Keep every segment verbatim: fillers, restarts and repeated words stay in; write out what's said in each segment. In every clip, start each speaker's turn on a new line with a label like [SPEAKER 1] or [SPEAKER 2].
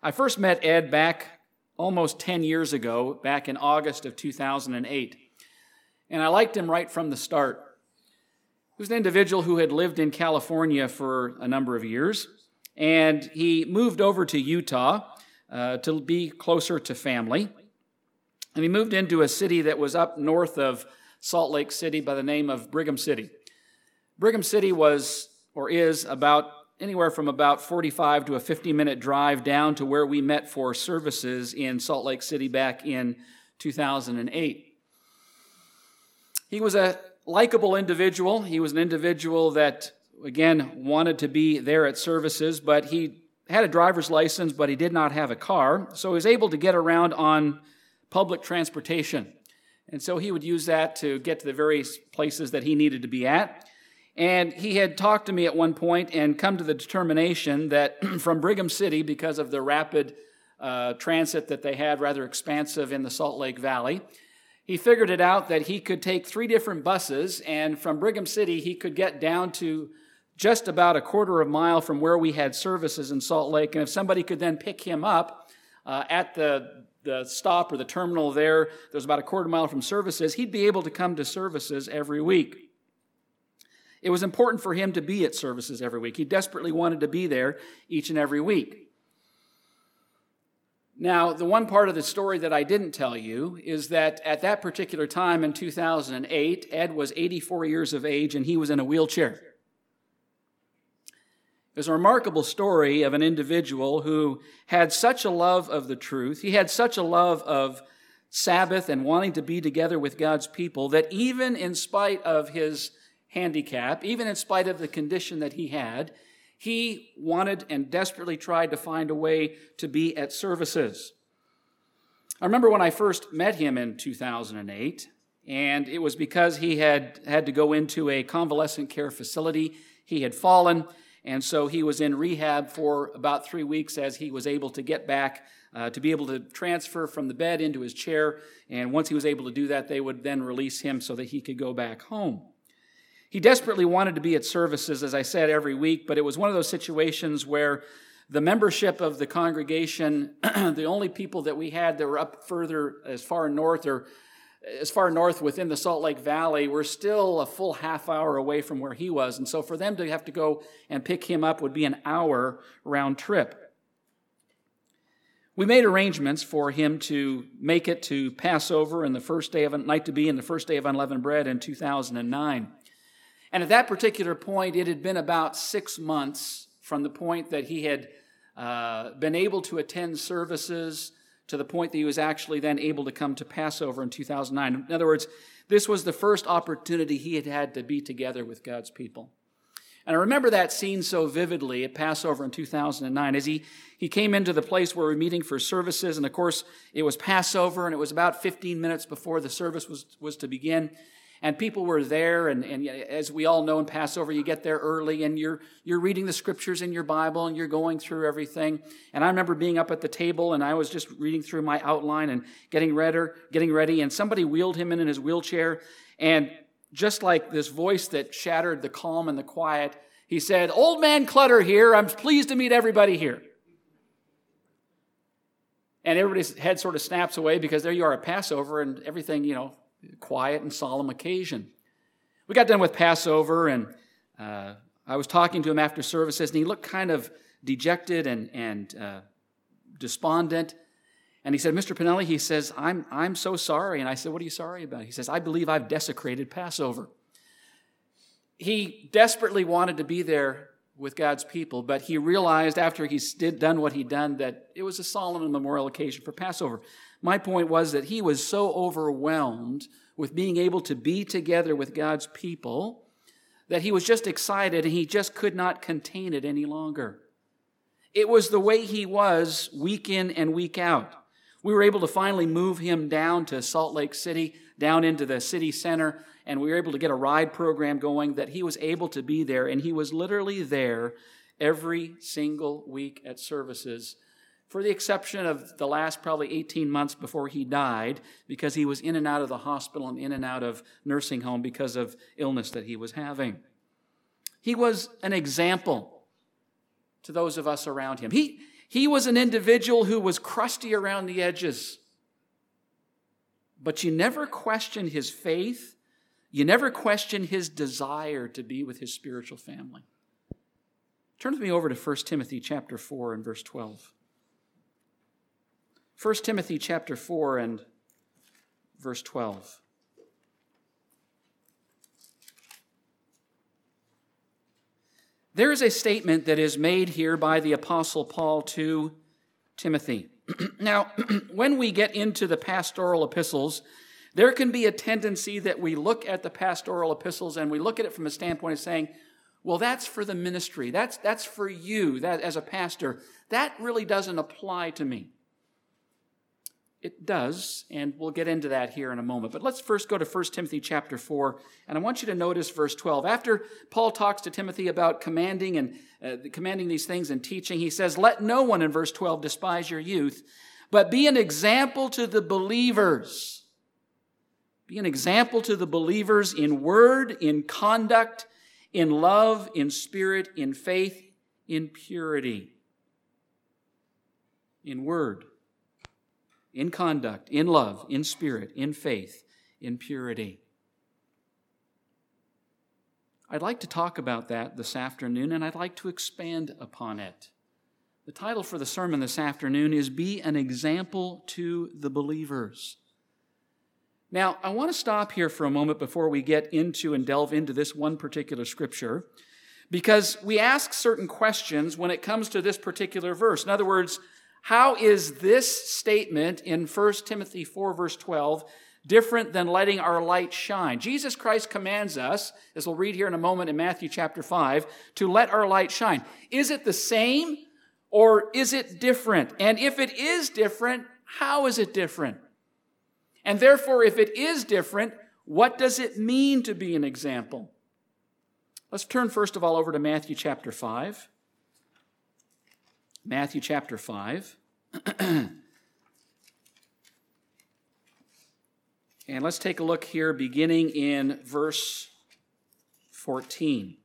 [SPEAKER 1] I first met Ed back almost ten years ago, back in August of two thousand eight. And I liked him right from the start. He was an individual who had lived in California for a number of years, and he moved over to Utah uh, to be closer to family. And he moved into a city that was up north of Salt Lake City by the name of Brigham City. Brigham City was, or is, about anywhere from about forty-five to a fifty-minute drive down to where we met for services in Salt Lake City back in two thousand eight. He was a likable individual. He was an individual that, again, wanted to be there at services, but he had a driver's license, but he did not have a car, so he was able to get around on public transportation. And so he would use that to get to the various places that he needed to be at. And he had talked to me at one point and come to the determination that from Brigham City, because of the rapid uh, transit that they had, rather expansive in the Salt Lake Valley, he figured it out that he could take three different buses, and from Brigham City he could get down to just about a quarter of a mile from where we had services in Salt Lake. And if somebody could then pick him up uh, at the, the stop or the terminal there, there's about a quarter mile from services, he'd be able to come to services every week. It was important for him to be at services every week. He desperately wanted to be there each and every week. Now, the one part of the story that I didn't tell you is that at that particular time in two thousand eight, Ed was eighty-four years of age and he was in a wheelchair. It was a remarkable story of an individual who had such a love of the truth. He had such a love of Sabbath and wanting to be together with God's people that even in spite of his handicap, even in spite of the condition that he had, he wanted and desperately tried to find a way to be at services. I remember when I first met him in two thousand eight, and it was because he had had to go into a convalescent care facility. He had fallen, and so he was in rehab for about three weeks as he was able to get back uh, to be able to transfer from the bed into his chair. And once he was able to do that, they would then release him so that he could go back home. He desperately wanted to be at services, as I said, every week, but it was one of those situations where the membership of the congregation, the only people that we had that were up further as far north or as far north within the Salt Lake Valley were still a full half hour away from where he was. And so for them to have to go and pick him up would be an hour round trip. We made arrangements for him to make it to Passover and the first day of night to be and the first day of unleavened bread in two thousand nine. And at that particular point, it had been about six months from the point that he had uh, been able to attend services to the point that he was actually then able to come to Passover in two thousand nine. In other words, this was the first opportunity he had had to be together with God's people. And I remember that scene so vividly at Passover in two thousand nine as he, he came into the place where we were meeting for services. And of course, it was Passover, and it was about fifteen minutes before the service was, was to begin. And people were there, and, and as we all know in Passover, you get there early, and you're you're reading the scriptures in your Bible, and you're going through everything. And I remember being up at the table, and I was just reading through my outline and getting ready, getting ready, and somebody wheeled him in in his wheelchair, and just like this voice that shattered the calm and the quiet, he said, "Old man Clutter here. I'm pleased to meet everybody here." And everybody's head sort of snaps away because there you are at Passover, and everything, you know, quiet and solemn occasion. We got done with Passover, and uh, I was talking to him after services, and he looked kind of dejected and, and uh, despondent. And he said, "Mister Pinelli," he says, I'm, I'm so sorry. And I said, "What are you sorry about?" He says, "I believe I've desecrated Passover." He desperately wanted to be there with God's people, but he realized after he's did, done what he'd done that it was a solemn and memorial occasion for Passover. My point was that he was so overwhelmed with being able to be together with God's people that he was just excited and he just could not contain it any longer. It was the way he was week in and week out. We were able to finally move him down to Salt Lake City, down into the city center, and we were able to get a ride program going that he was able to be there, and he was literally there every single week at services, for the exception of the last probably eighteen months before he died, because he was in and out of the hospital and in and out of nursing home because of illness that he was having. He was an example to those of us around him. He He was an individual who was crusty around the edges. But you never questioned his faith. You never questioned his desire to be with his spiritual family. Turn with me over to First Timothy chapter four and verse twelve. First Timothy chapter four and verse twelve. There is a statement that is made here by the Apostle Paul to Timothy. Now, when we get into the pastoral epistles, there can be a tendency that we look at the pastoral epistles and we look at it from a standpoint of saying, well, that's for the ministry. That's, that's for you that, as a pastor. That really doesn't apply to me. It does, and we'll get into that here in a moment. But let's first go to First Timothy chapter four, and I want you to notice verse twelve. After Paul talks to Timothy about commanding and uh, commanding these things and teaching, he says, "Let no one," in verse twelve, "despise your youth, but be an example to the believers." Be an example to the believers in word, in conduct, in love, in spirit, in faith, in purity. In word, in conduct, in love, in spirit, in faith, in purity. I'd like to talk about that this afternoon, and I'd like to expand upon it. The title for the sermon this afternoon is Be an Example to the Believers. Now, I want to stop here for a moment before we get into and delve into this one particular scripture, because we ask certain questions when it comes to this particular verse. In other words, how is this statement in First Timothy four, verse twelve, different than letting our light shine? Jesus Christ commands us, as we'll read here in a moment in Matthew chapter five, to let our light shine. Is it the same or is it different? And if it is different, how is it different? And therefore, if it is different, what does it mean to be an example? Let's turn first of all over to Matthew chapter five. Matthew chapter five. And let's take a look here beginning in verse fourteen.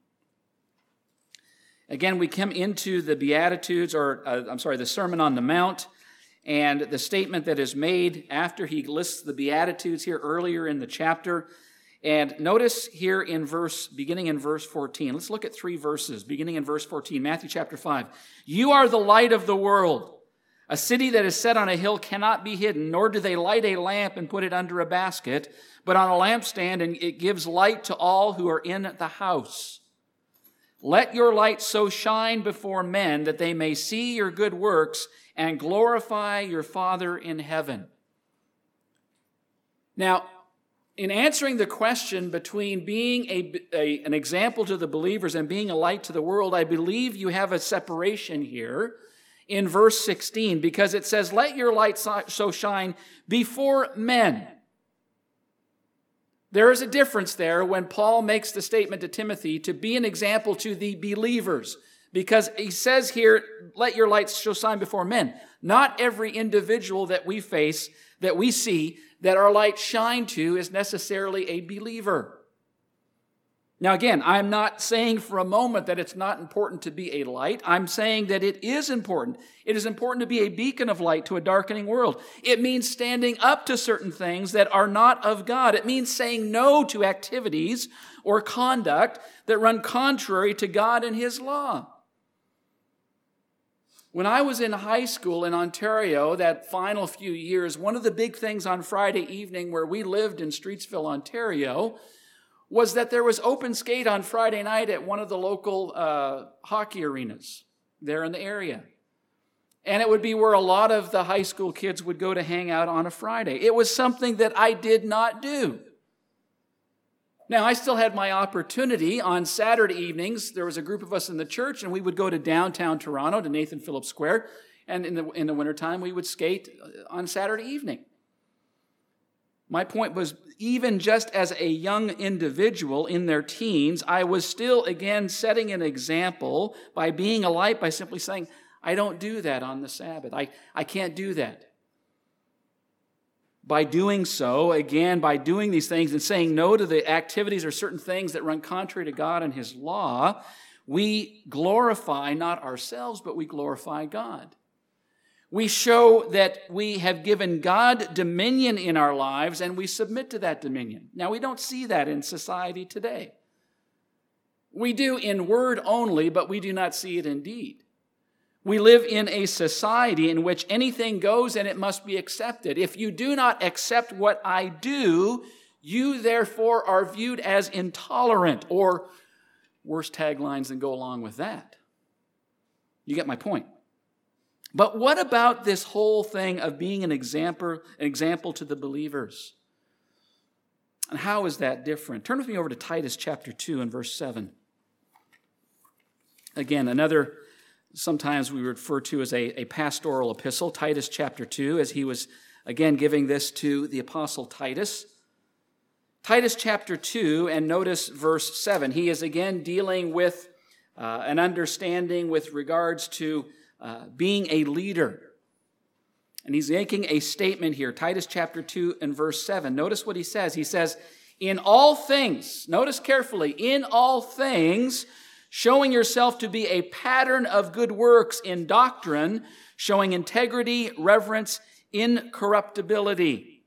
[SPEAKER 1] Again, we come into the Beatitudes, or uh, I'm sorry, the Sermon on the Mount, and the statement that is made after he lists the Beatitudes here earlier in the chapter. And notice here in verse, beginning in verse fourteen, let's look at three verses, beginning in verse fourteen, Matthew chapter five. You are the light of the world. A city that is set on a hill cannot be hidden, nor do they light a lamp and put it under a basket, but on a lampstand, and it gives light to all who are in the house. Let your light so shine before men that they may see your good works and glorify your Father in heaven. Now, in answering the question between being a, a, an example to the believers and being a light to the world, I believe you have a separation here in verse sixteen, because it says, let your light so shine before men. There is a difference there when Paul makes the statement to Timothy to be an example to the believers, because he says here, let your light so shine before men. Not every individual that we face, that we see, that our light shine to is necessarily a believer. Now again, I'm not saying for a moment that it's not important to be a light. I'm saying that it is important. It is important to be a beacon of light to a darkening world. It means standing up to certain things that are not of God. It means saying no to activities or conduct that run contrary to God and His law. When I was in high school in Ontario, that final few years, one of the big things on Friday evening where we lived in Streetsville, Ontario, was that there was open skate on Friday night at one of the local uh, hockey arenas there in the area. And it would be where a lot of the high school kids would go to hang out on a Friday. It was something that I did not do. Now, I still had my opportunity on Saturday evenings. There was a group of us in the church, and we would go to downtown Toronto, to Nathan Phillips Square, and in the, in the wintertime, we would skate on Saturday evening. My point was, even just as a young individual in their teens, I was still, again, setting an example by being a light, by simply saying, I don't do that on the Sabbath. I, I can't do that. By doing so, again, by doing these things and saying no to the activities or certain things that run contrary to God and His law, we glorify not ourselves, but we glorify God. We show that we have given God dominion in our lives and we submit to that dominion. Now, we don't see that in society today. We do in word only, but we do not see it in deed. We live in a society in which anything goes and it must be accepted. If you do not accept what I do, you therefore are viewed as intolerant, or worse taglines than go along with that. You get my point. But what about this whole thing of being an example, an example to the believers? And how is that different? Turn with me over to Titus chapter two and verse seven. Again, another, sometimes we refer to as a, a pastoral epistle, Titus chapter two, as he was, again, giving this to the apostle Titus. Titus chapter two, and notice verse seven. He is again dealing with uh, an understanding with regards to Uh, being a leader. And he's making a statement here, Titus chapter two and verse seven. Notice what he says. He says, in all things, notice carefully, in all things, showing yourself to be a pattern of good works in doctrine, showing integrity, reverence, incorruptibility.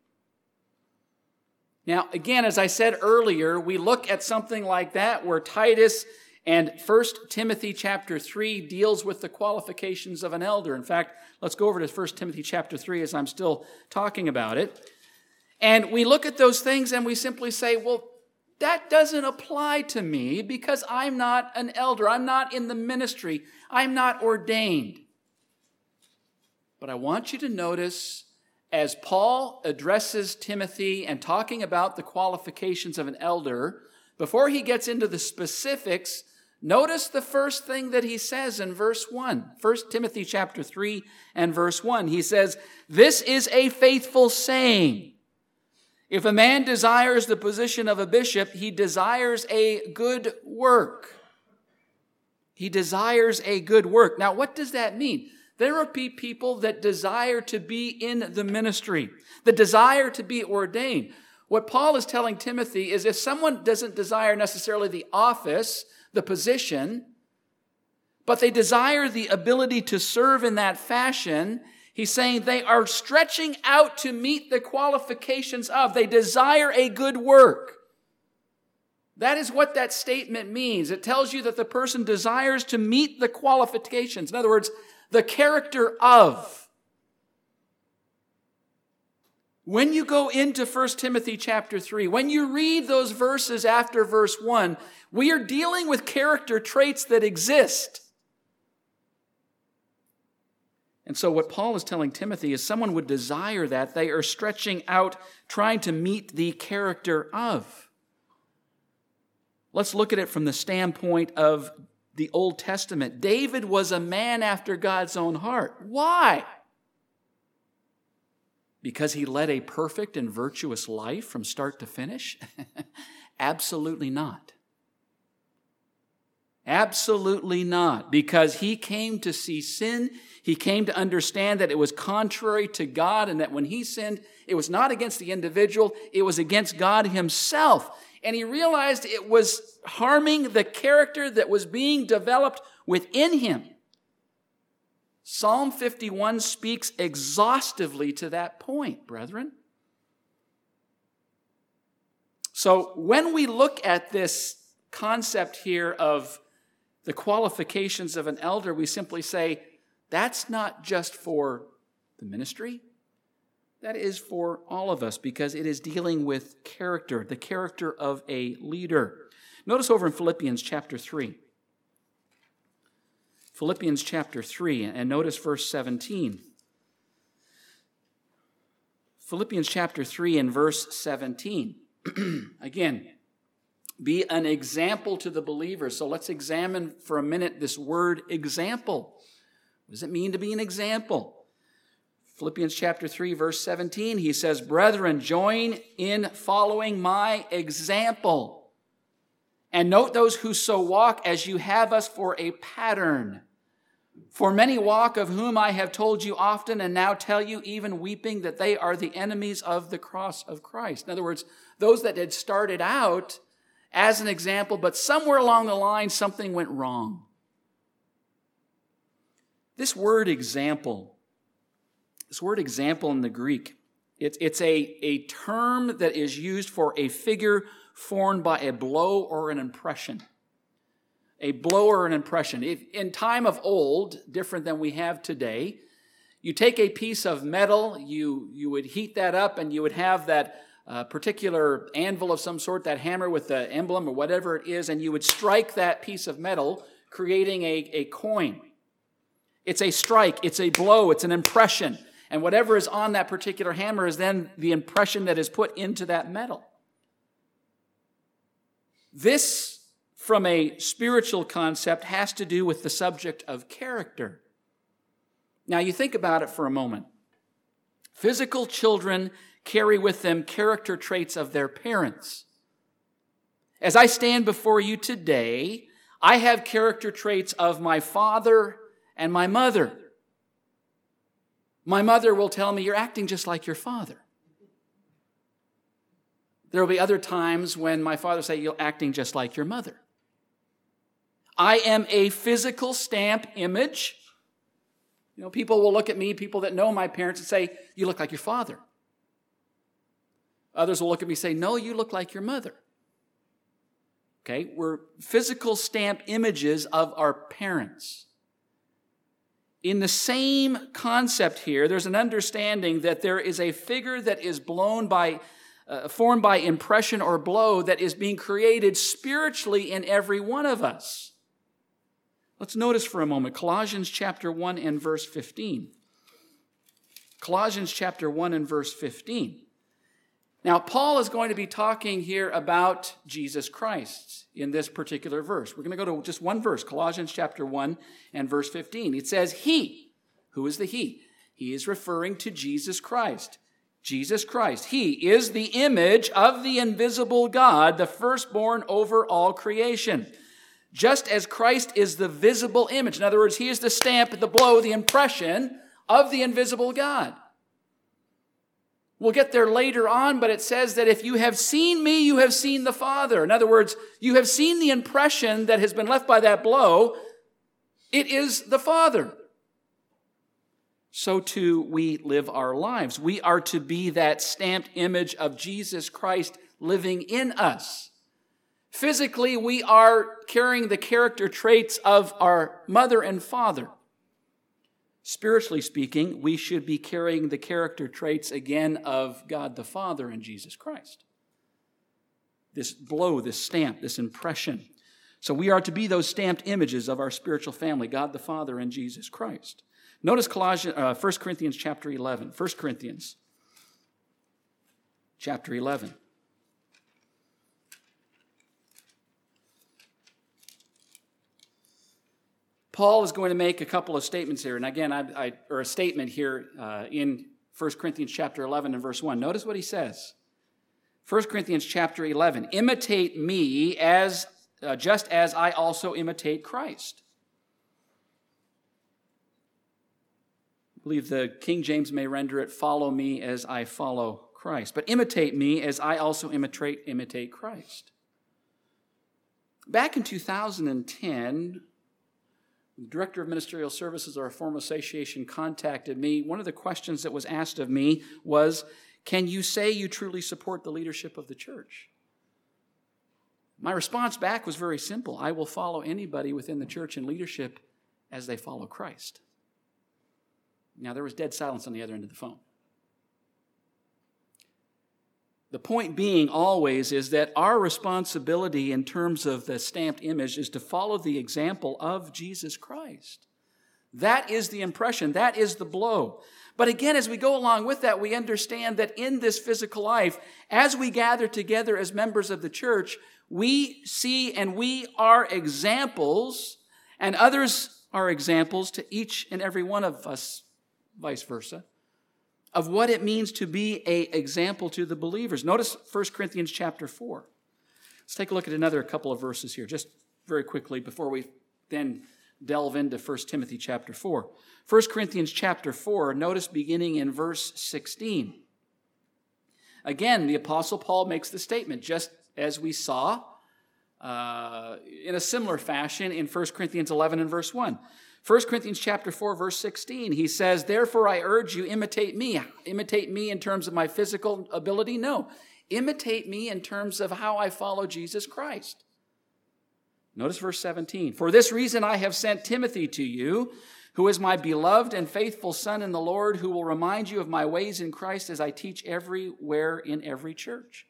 [SPEAKER 1] Now, again, as I said earlier, we look at something like that where Titus and First Timothy chapter three deals with the qualifications of an elder. In fact, let's go over to First Timothy chapter three as I'm still talking about it. And we look at those things and we simply say, well, that doesn't apply to me because I'm not an elder. I'm not in the ministry. I'm not ordained. But I want you to notice, as Paul addresses Timothy and talking about the qualifications of an elder, before he gets into the specifics, notice the first thing that he says in verse one. First Timothy chapter three and verse one. He says, this is a faithful saying. If a man desires the position of a bishop, he desires a good work. He desires a good work. Now, what does that mean? There will be people that desire to be in the ministry, that desire to be ordained. What Paul is telling Timothy is if someone doesn't desire necessarily the office, the position, but they desire the ability to serve in that fashion, he's saying they are stretching out to meet the qualifications of. They desire a good work. That is what that statement means. It tells you that the person desires to meet the qualifications. In other words, the character of. When you go into First Timothy chapter three, when you read those verses after verse one, we are dealing with character traits that exist. And so what Paul is telling Timothy is someone would desire that. They are stretching out, trying to meet the character of. Let's look at it from the standpoint of the Old Testament. David was a man after God's own heart. Why? Because he led a perfect and virtuous life from start to finish? Absolutely not. Absolutely not. Because he came to see sin. He came to understand that it was contrary to God and that when he sinned, it was not against the individual, it was against God himself. And he realized it was harming the character that was being developed within him. Psalm fifty-one speaks exhaustively to that point, brethren. So when we look at this concept here of the qualifications of an elder, we simply say, that's not just for the ministry. That is for all of us because it is dealing with character, the character of a leader. Notice over in Philippians chapter three. Philippians chapter three, and notice verse seventeen. Philippians chapter three and verse seventeen. Again, be an example to the believers. So let's examine for a minute this word example. What does it mean to be an example? Philippians chapter three, verse seventeen, he says, brethren, join in following my example. And note those who so walk as you have us for a pattern. For many walk, of whom I have told you often and now tell you, even weeping, that they are the enemies of the cross of Christ. In other words, those that had started out as an example, but somewhere along the line, something went wrong. This word example This word example in the Greek, it's, it's a, a term that is used for a figure formed by a blow or an impression. A blow or an impression. If, in time of old, different than we have today, you take a piece of metal, you, you would heat that up, and you would have that uh, particular anvil of some sort, that hammer with the emblem or whatever it is, and you would strike that piece of metal, creating a, a coin. It's a strike, it's a blow, it's an impression. And whatever is on that particular hammer is then the impression that is put into that metal. This, from a spiritual concept, has to do with the subject of character. Now, you think about it for a moment. Physical children carry with them character traits of their parents. As I stand before you today, I have character traits of my father and my mother. My mother will tell me, "You're acting just like your father." There will be other times when my father will say, "You're acting just like your mother." I am a physical stamp image. You know, people will look at me, people that know my parents, and say, "You look like your father." Others will look at me and say, "No, you look like your mother." Okay, we're physical stamp images of our parents. In the same concept here, there's an understanding that there is a figure that is blown by, uh, formed by impression or blow that is being created spiritually in every one of us. Let's notice for a moment Colossians chapter one and verse fifteen. Colossians chapter one and verse fifteen. Now, Paul is going to be talking here about Jesus Christ in this particular verse. We're going to go to just one verse, Colossians chapter one and verse fifteen. It says, "He." Who is the He? He is referring to Jesus Christ. Jesus Christ. He is the image of the invisible God, the firstborn over all creation. Just as Christ is the visible image. In other words, he is the stamp, the blow, the impression of the invisible God. We'll get there later on, but it says that if you have seen me, you have seen the Father. In other words, you have seen the impression that has been left by that blow. It is the Father. So too we live our lives. We are to be that stamped image of Jesus Christ living in us. Physically, we are carrying the character traits of our mother and father. Spiritually speaking, we should be carrying the character traits again of God the Father and Jesus Christ. This blow, this stamp, this impression. So we are to be those stamped images of our spiritual family, God the Father and Jesus Christ. Notice Colossians, uh, First Corinthians chapter eleven. First Corinthians chapter eleven. Paul is going to make a couple of statements here. And again, I, I, or a statement here uh, in First Corinthians chapter eleven and verse one. Notice what he says. First Corinthians chapter eleven. "Imitate me as uh, just as I also imitate Christ." I believe the King James may render it, "Follow me as I follow Christ." But imitate me as I also imitate, imitate Christ. Back in two thousand ten, the Director of Ministerial Services of our former association contacted me. One of the questions that was asked of me was, "Can you say you truly support the leadership of the church?" My response back was very simple. I will follow anybody within the church in leadership as they follow Christ. Now, there was dead silence on the other end of the phone. The point being always is that our responsibility in terms of the stamped image is to follow the example of Jesus Christ. That is the impression. That is the blow. But again, as we go along with that, we understand that in this physical life, as we gather together as members of the church, we see and we are examples, and others are examples to each and every one of us, vice versa, of what it means to be an example to the believers. Notice First Corinthians chapter four. Let's take a look at another couple of verses here, just very quickly before we then delve into First Timothy chapter four. First Corinthians chapter four, notice beginning in verse sixteen. Again, the Apostle Paul makes the statement, just as we saw uh, in a similar fashion in First Corinthians eleven and verse one. First Corinthians chapter four, verse sixteen, he says, therefore I urge you, imitate me. Imitate me in terms of my physical ability? No. Imitate me in terms of how I follow Jesus Christ. Notice verse seventeen. For this reason I have sent Timothy to you, who is my beloved and faithful son in the Lord, who will remind you of my ways in Christ as I teach everywhere in every church.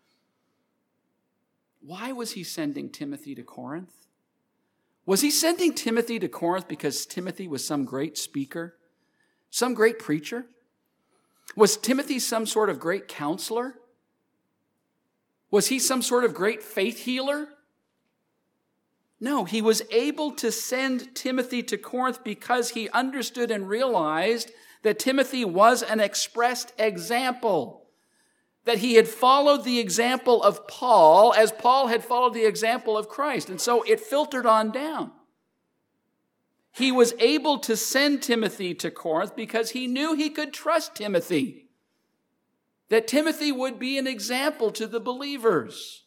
[SPEAKER 1] Why was he sending Timothy to Corinth? Was he sending Timothy to Corinth because Timothy was some great speaker, some great preacher? Was Timothy some sort of great counselor? Was he some sort of great faith healer? No, he was able to send Timothy to Corinth because he understood and realized that Timothy was an expressed example, that he had followed the example of Paul as Paul had followed the example of Christ. And so it filtered on down. He was able to send Timothy to Corinth because he knew he could trust Timothy, that Timothy would be an example to the believers.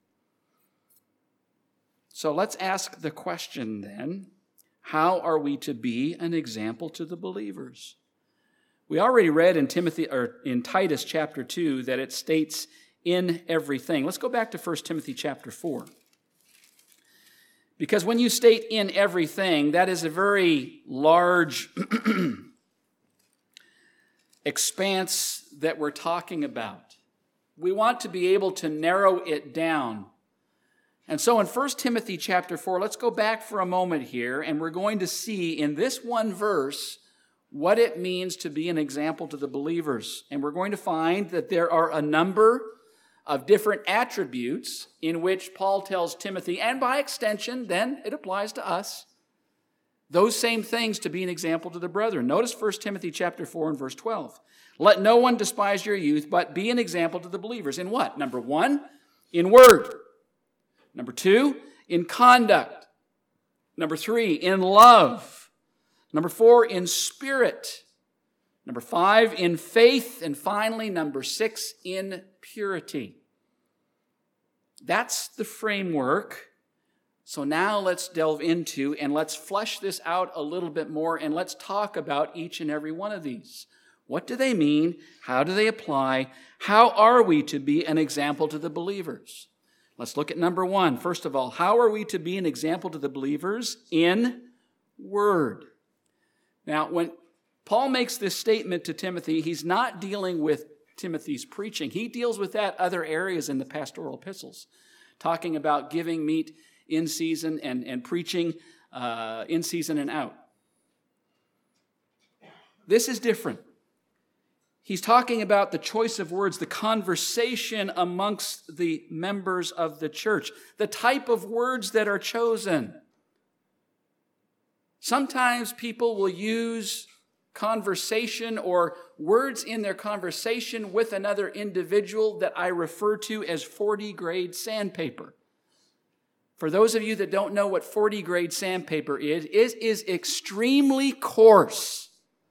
[SPEAKER 1] So let's ask the question then, how are we to be an example to the believers? We already read in Timothy or in Titus chapter two that it states in everything. Let's go back to First Timothy chapter four. Because when you state in everything, that is a very large expanse that we're talking about. We want to be able to narrow it down. And so in First Timothy chapter four, let's go back for a moment here, and we're going to see in this one verse what it means to be an example to the believers. And we're going to find that there are a number of different attributes in which Paul tells Timothy, and by extension, then it applies to us, those same things to be an example to the brethren. Notice First Timothy chapter four and verse twelve. Let no one despise your youth, but be an example to the believers. In what? Number one, in word. Number two, in conduct. Number three, in love. Number four, in spirit. Number five, in faith. And finally, number six, in purity. That's the framework. So now let's delve into and let's flesh this out a little bit more, and let's talk about each and every one of these. What do they mean? How do they apply? How are we to be an example to the believers? Let's look at number one. First of all, how are we to be an example to the believers? In word. Now, when Paul makes this statement to Timothy, he's not dealing with Timothy's preaching. He deals with that other areas in the pastoral epistles, talking about giving meat in season and, and preaching uh, in season and out. This is different. He's talking about the choice of words, the conversation amongst the members of the church, the type of words that are chosen. Sometimes people will use conversation or words in their conversation with another individual that I refer to as forty grade sandpaper. For those of you that don't know what forty grade sandpaper is, it is extremely coarse.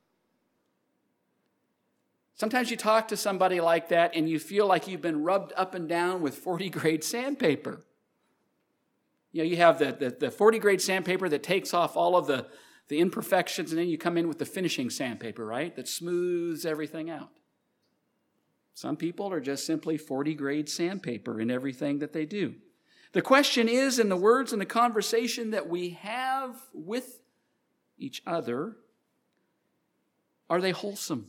[SPEAKER 1] Sometimes you talk to somebody like that and you feel like you've been rubbed up and down with forty grade sandpaper. You know, you have the, the, the forty grade sandpaper that takes off all of the, the imperfections, and then you come in with the finishing sandpaper, right? That smooths everything out. Some people are just simply forty grade sandpaper in everything that they do. The question is, in the words and the conversation that we have with each other, are they wholesome?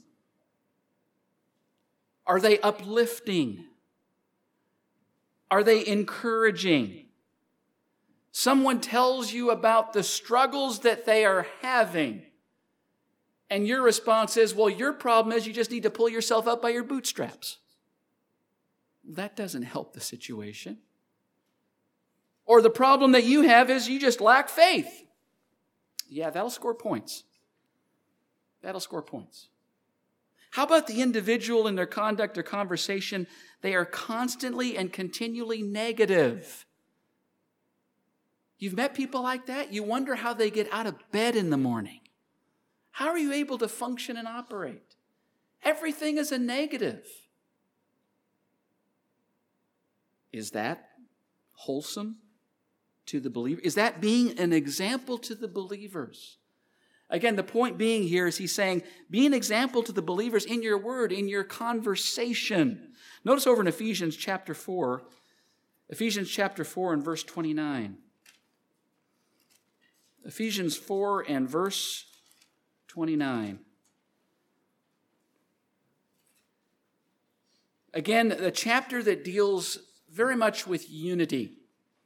[SPEAKER 1] Are they uplifting? Are they encouraging? Someone tells you about the struggles that they are having, and your response is, well, your problem is you just need to pull yourself up by your bootstraps. That doesn't help the situation. Or the problem that you have is you just lack faith. Yeah, that'll score points. That'll score points. How about the individual in their conduct or conversation? They are constantly and continually negative. You've met people like that? You wonder how they get out of bed in the morning. How are you able to function and operate? Everything is a negative. Is that wholesome to the believer? Is that being an example to the believers? Again, the point being here is he's saying, be an example to the believers in your word, in your conversation. Notice over in Ephesians chapter four, Ephesians chapter four and verse twenty-nine. Ephesians four and verse twenty-nine. Again, the chapter that deals very much with unity.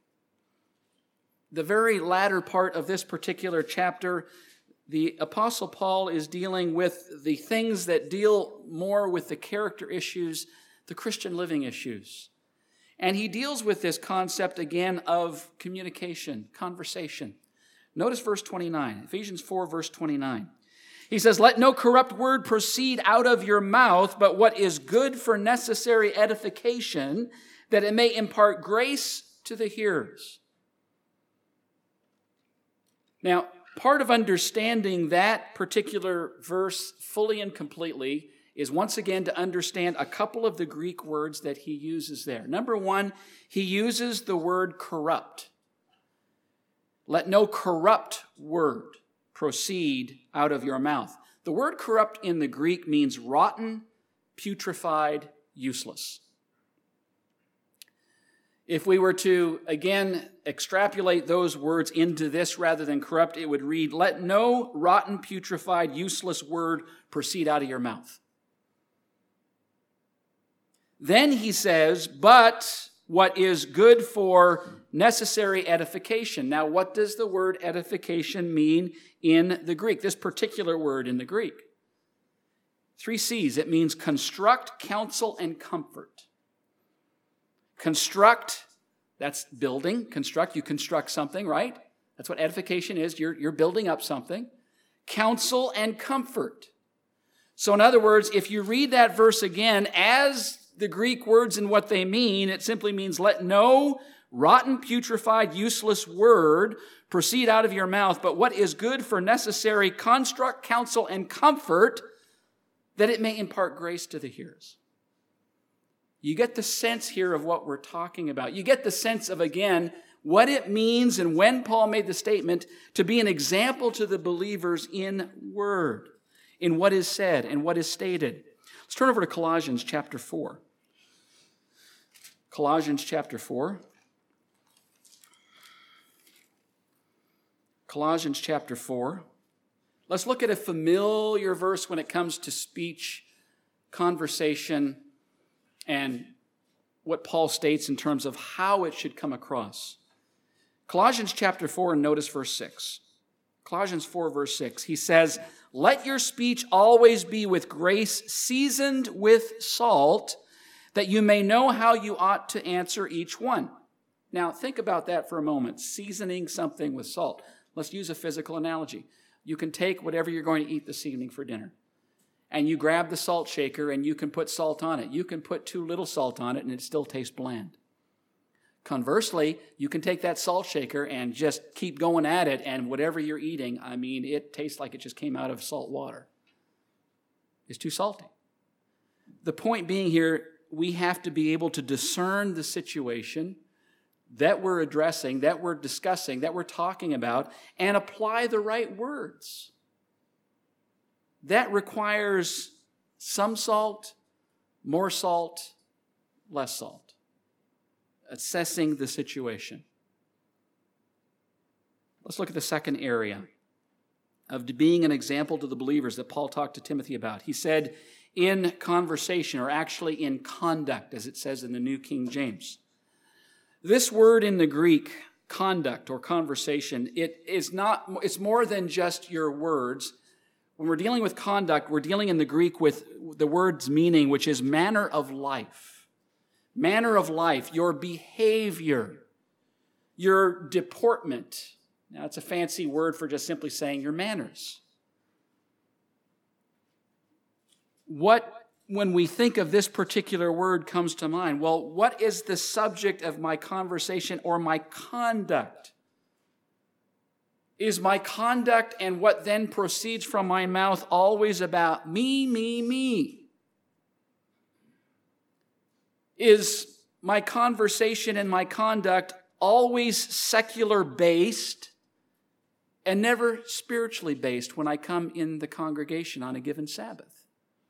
[SPEAKER 1] The very latter part of this particular chapter, the Apostle Paul is dealing with the things that deal more with the character issues, the Christian living issues. And he deals with this concept again of communication, conversation. Notice verse twenty-nine, Ephesians four, verse twenty-nine. He says, let no corrupt word proceed out of your mouth, but what is good for necessary edification, that it may impart grace to the hearers. Now, part of understanding that particular verse fully and completely is once again to understand a couple of the Greek words that he uses there. Number one, he uses the word corrupt. Let no corrupt word proceed out of your mouth. The word corrupt in the Greek means rotten, putrefied, useless. If we were to, again, extrapolate those words into this rather than corrupt, it would read, let no rotten, putrefied, useless word proceed out of your mouth. Then he says, but what is good for necessary edification. Now, what does the word edification mean in the Greek? This particular word in the Greek. Three C's. It means construct, counsel, and comfort. Construct, that's building. Construct, you construct something, right? That's what edification is. You're, you're building up something. Counsel and comfort. So in other words, if you read that verse again as the Greek words and what they mean, it simply means let no rotten, putrefied, useless word proceed out of your mouth, but what is good for necessary construct, counsel, and comfort, that it may impart grace to the hearers. You get the sense here of what we're talking about. You get the sense of, again, what it means and when Paul made the statement to be an example to the believers in word, in what is said and what is stated. Let's turn over to Colossians chapter four. Colossians chapter four. Colossians chapter four. Let's look at a familiar verse when it comes to speech, conversation, and what Paul states in terms of how it should come across. Colossians chapter four, and notice verse six. Colossians four, verse six. He says, let your speech always be with grace, seasoned with salt, that you may know how you ought to answer each one. Now, think about that for a moment. Seasoning something with salt. Let's use a physical analogy. You can take whatever you're going to eat this evening for dinner, and you grab the salt shaker and you can put salt on it. You can put too little salt on it and it still tastes bland. Conversely, you can take that salt shaker and just keep going at it, and whatever you're eating, I mean, it tastes like it just came out of salt water. It's too salty. The point being here, we have to be able to discern the situation that we're addressing, that we're discussing, that we're talking about, and apply the right words. That requires some salt, more salt, less salt. Assessing the situation. Let's look at the second area of being an example to the believers that Paul talked to Timothy about. He said, in conversation, or actually in conduct, as it says in the New King James. This word in the Greek, conduct or conversation, it is not, it's more than just your words. When we're dealing with conduct, we're dealing in the Greek with the word's meaning, which is manner of life. Manner of life, your behavior, your deportment. Now, it's a fancy word for just simply saying your manners. What, when we think of this particular word, comes to mind? Well, what is the subject of my conversation or my conduct? Is my conduct and what then proceeds from my mouth always about me, me, me? Is my conversation and my conduct always secular-based and never spiritually based when I come in the congregation on a given Sabbath.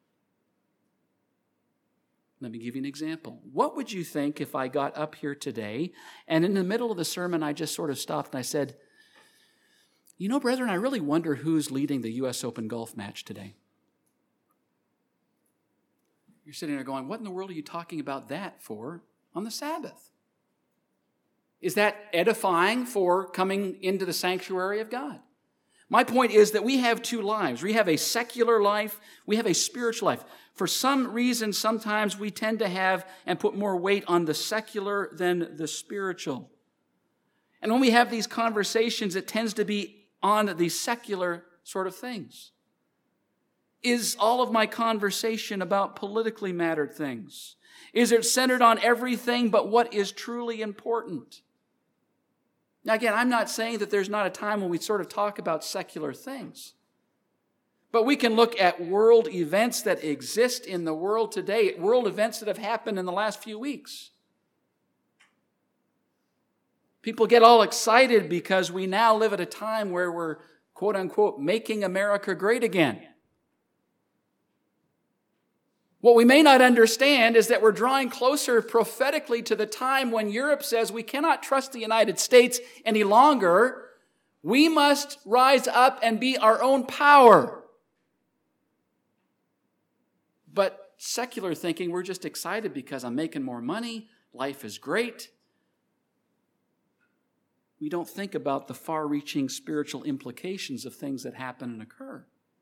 [SPEAKER 1] Let me give you an example. What would you think if I got up here today and in the middle of the sermon I just sort of stopped and I said, you know, brethren, I really wonder who's leading the U S Open golf match today. You're sitting there going, what in the world are you talking about that for on the Sabbath? Is that edifying for coming into the sanctuary of God? My point is that we have two lives. We have a secular life. We have a spiritual life. For some reason, sometimes we tend to have and put more weight on the secular than the spiritual. And when we have these conversations, it tends to be on the secular sort of things. Is all of my conversation about politically mattered things? Is it centered on everything but what is truly important? Now, again, I'm not saying that there's not a time when we sort of talk about secular things. But we can look at world events that exist in the world today, world events that have happened in the last few weeks. People get all excited because we now live at a time where we're, quote unquote, making America great again. What we may not understand is that we're drawing closer prophetically to the time when Europe says we cannot trust the United States any longer. We must rise up and be our own power. But secular thinking, we're just excited because I'm making more money, life is great. We don't think about the far-reaching spiritual implications of things that happen and occur.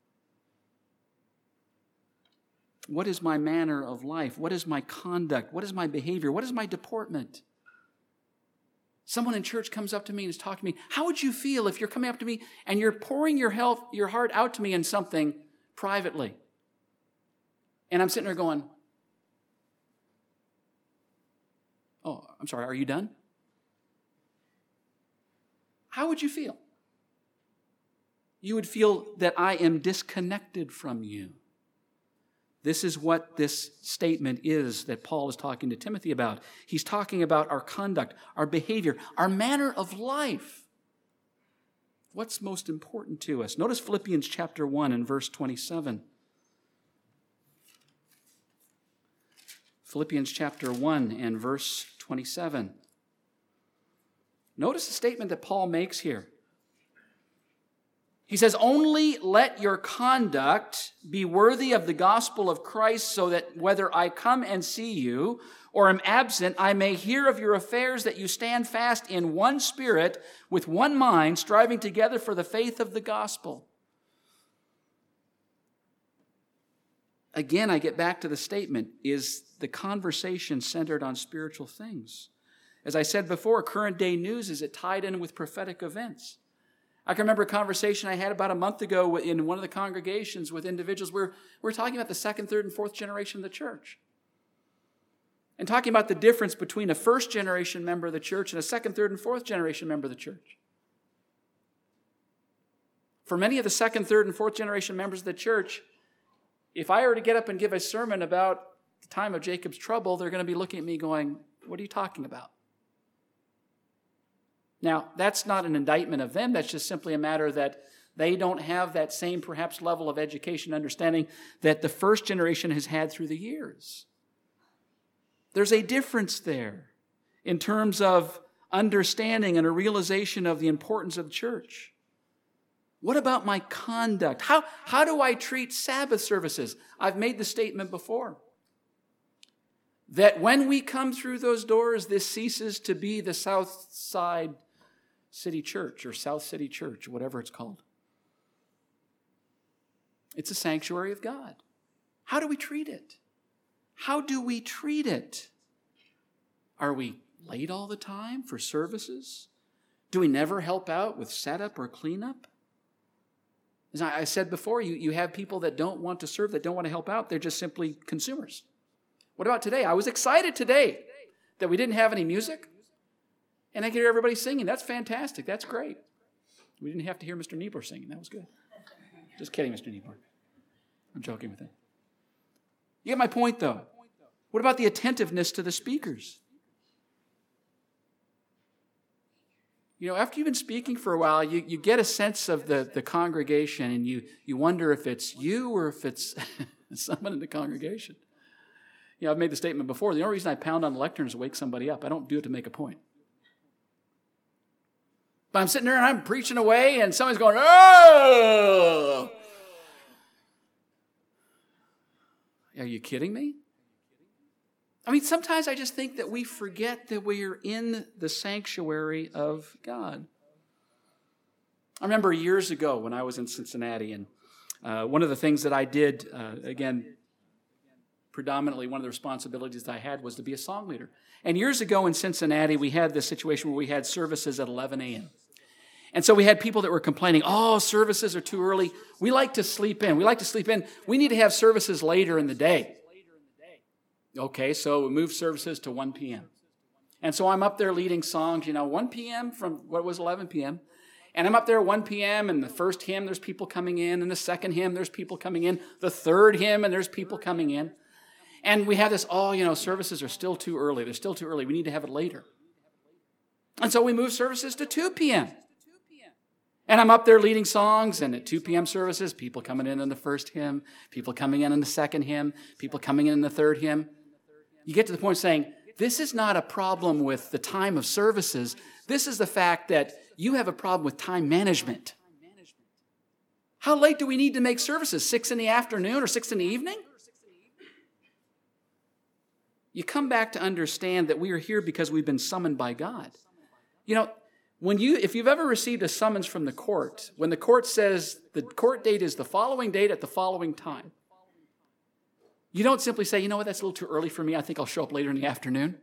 [SPEAKER 1] What is my manner of life? What is my conduct? What is my behavior? What is my deportment? Someone in church comes up to me and is talking to me. How would you feel if you're coming up to me and you're pouring your health, your heart out to me in something privately? And I'm sitting there going, oh, I'm sorry, are you done? How would you feel? You would feel that I am disconnected from you. This is what this statement is that Paul is talking to Timothy about. He's talking about our conduct, our behavior, our manner of life. What's most important to us? Notice Philippians chapter one and verse twenty-seven. Philippians chapter one and verse twenty-seven. Notice the statement that Paul makes here. He says, only let your conduct be worthy of the gospel of Christ, so that whether I come and see you or am absent, I may hear of your affairs, that you stand fast in one spirit, with one mind, striving together for the faith of the gospel. Again, I get back to the statement, is the conversation centered on spiritual things? As I said before, current day news, is it tied in with prophetic events? I can remember a conversation I had about a month ago in one of the congregations with individuals where we're talking about the second, third, and fourth generation of the church. And talking about the difference between a first generation member of the church and a second, third, and fourth generation member of the church. For many of the second, third, and fourth generation members of the church, if I were to get up and give a sermon about the time of Jacob's trouble, they're going to be looking at me going, what are you talking about? Now, that's not an indictment of them. That's just simply a matter that they don't have that same perhaps level of education understanding that the first generation has had through the years. There's a difference there in terms of understanding and a realization of the importance of the church. What about my conduct? How, how do I treat Sabbath services? I've made the statement before that when we come through those doors, this ceases to be the South Side City Church or South City Church, whatever it's called. It's a sanctuary of God. How do we treat it? How do we treat it? Are we late all the time for services? Do we never help out with setup or cleanup? As I said before, you, you have people that don't want to serve, that don't want to help out. They're just simply consumers. What about today? I was excited today that we didn't have any music. And I could hear everybody singing. That's fantastic. That's great. We didn't have to hear Mister Niebuhr singing. That was good. Just kidding, Mister Niebuhr. I'm joking with that. You get my point, though. What about the attentiveness to the speakers? You know, after you've been speaking for a while, you, you get a sense of the, the congregation, and you, you wonder if it's you or if it's someone in the congregation. You know, I've made the statement before, the only reason I pound on the lectern is to wake somebody up. I don't do it to make a point. But I'm sitting there and I'm preaching away, and somebody's going, oh! Are you kidding me? I mean, sometimes I just think that we forget that we are in the sanctuary of God. I remember years ago when I was in Cincinnati, and uh, one of the things that I did, uh, again, predominantly one of the responsibilities that I had was to be a song leader. And years ago in Cincinnati, we had this situation where we had services at eleven a.m. And so we had people that were complaining, oh, services are too early. We like to sleep in. We like to sleep in. We need to have services later in the day. Okay, so we moved services to one p.m. And so I'm up there leading songs, you know, one p.m. from what was eleven p.m. And I'm up there at one p.m. and the first hymn, there's people coming in. And the second hymn, there's people coming in. The third hymn, and there's people coming in. And we have this, oh, you know, services are still too early. They're still too early. We need to have it later. And so we moved services to two p.m. And I'm up there leading songs, and at two p.m. services, people coming in in the first hymn, people coming in in the second hymn, people coming in in the third hymn. You get to the point saying, this is not a problem with the time of services. This is the fact that you have a problem with time management. How late do we need to make services? Six in the afternoon or six in the evening? You come back to understand that we are here because we've been summoned by God. You know, when you, if you've ever received a summons from the court, when the court says the court date is the following date at the following time, you don't simply say, you know what, that's a little too early for me. I think I'll show up later in the afternoon.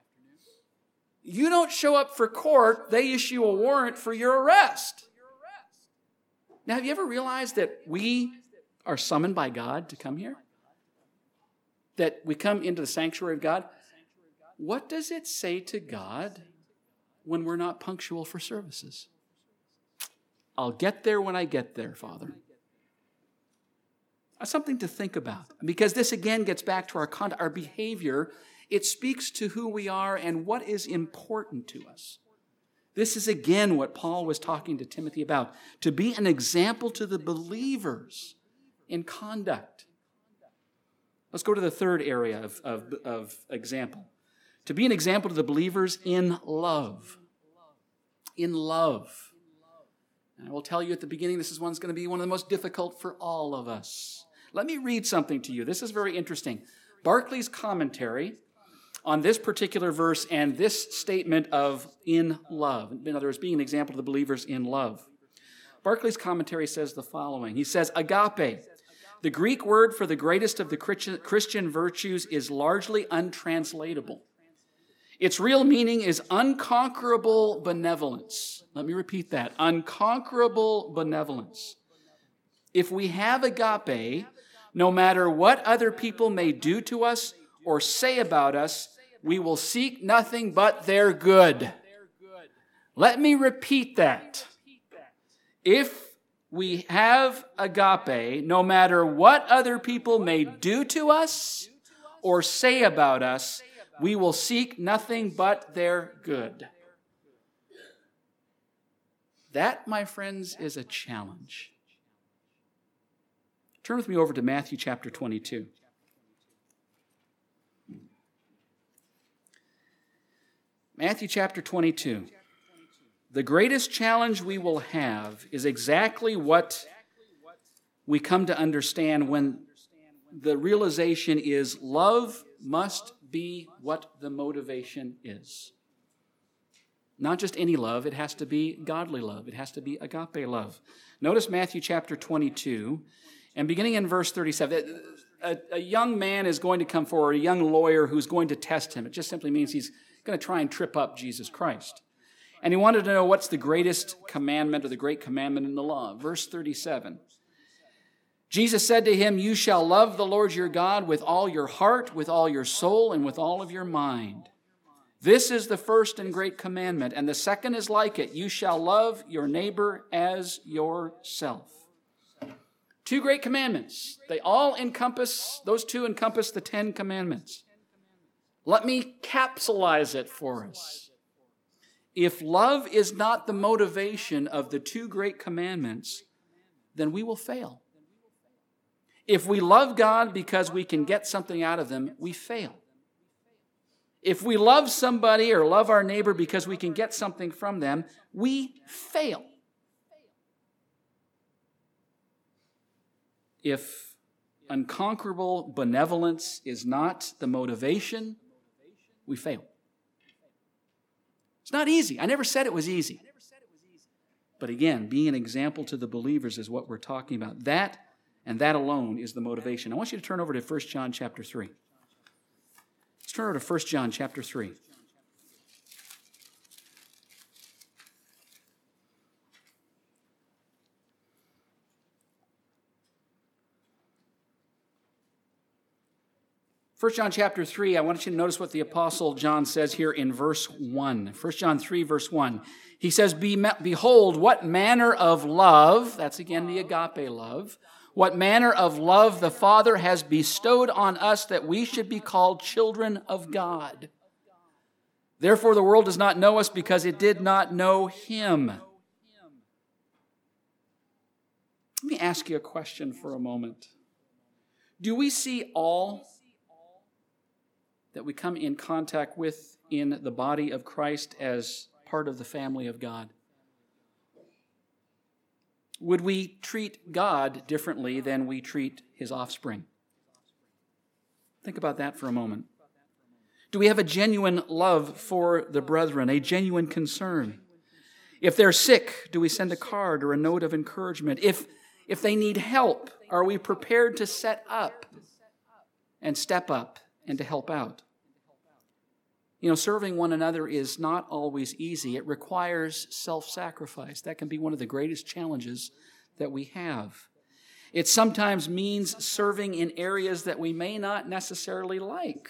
[SPEAKER 1] You don't show up for court. They issue a warrant for your arrest. Now, have you ever realized that we are summoned by God to come here? That we come into the sanctuary of God? What does it say to God when we're not punctual for services? I'll get there when I get there, Father. That's something to think about, because this again gets back to our conduct, our behavior. It speaks to who we are and what is important to us. This is again what Paul was talking to Timothy about, to be an example to the believers in conduct. Let's go to the third area of, of, of example. To be an example to the believers in love. In love. And I will tell you at the beginning, this is one's going to be one of the most difficult for all of us. Let me read something to you. This is very interesting. Barclay's commentary on this particular verse and this statement of in love. In other words, being an example to the believers in love. Barclay's commentary says the following. He says, agape, the Greek word for the greatest of the Christian virtues, is largely untranslatable. Its real meaning is unconquerable benevolence. Let me repeat that. Unconquerable benevolence. If we have agape, no matter what other people may do to us or say about us, we will seek nothing but their good. Let me repeat that. If we have agape, no matter what other people may do to us or say about us, we will seek nothing but their good. That, my friends, is a challenge. Turn with me over to Matthew chapter twenty-two. Matthew chapter twenty-two. The greatest challenge we will have is exactly what we come to understand when the realization is love must be what the motivation is. Not just any love, it has to be godly love. It has to be agape love. Notice Matthew chapter twenty-two, and beginning in verse thirty-seven, a, a young man is going to come forward, a young lawyer who's going to test him. It just simply means he's going to try and trip up Jesus Christ. And he wanted to know what's the greatest commandment or the great commandment in the law. Verse thirty-seven. Jesus said to him, you shall love the Lord your God with all your heart, with all your soul, and with all of your mind. This is the first and great commandment, and the second is like it. You shall love your neighbor as yourself. Two great commandments. They all encompass, those two encompass the Ten Commandments. Let me capsulize it for us. If love is not the motivation of the two great commandments, then we will fail. If we love God because we can get something out of them, we fail. If we love somebody or love our neighbor because we can get something from them, we fail. If unconquerable benevolence is not the motivation, we fail. It's not easy. I never said it was easy. But again, being an example to the believers is what we're talking about. That and that alone is the motivation. I want you to turn over to First John chapter three. Let's turn over to First John chapter three. First John chapter three, I want you to notice what the Apostle John says here in verse one. First John three, verse one. He says, "Behold, what manner of love," that's again the agape love, "what manner of love the Father has bestowed on us that we should be called children of God. Therefore the world does not know us because it did not know Him." Let me ask you a question for a moment. Do we see all that we come in contact with in the body of Christ as part of the family of God? Would we treat God differently than we treat His offspring? Think about that for a moment. Do we have a genuine love for the brethren, a genuine concern? If they're sick, do we send a card or a note of encouragement? If, if they need help, are we prepared to set up and step up and to help out? You know, serving one another is not always easy. It requires self-sacrifice. That can be one of the greatest challenges that we have. It sometimes means serving in areas that we may not necessarily like.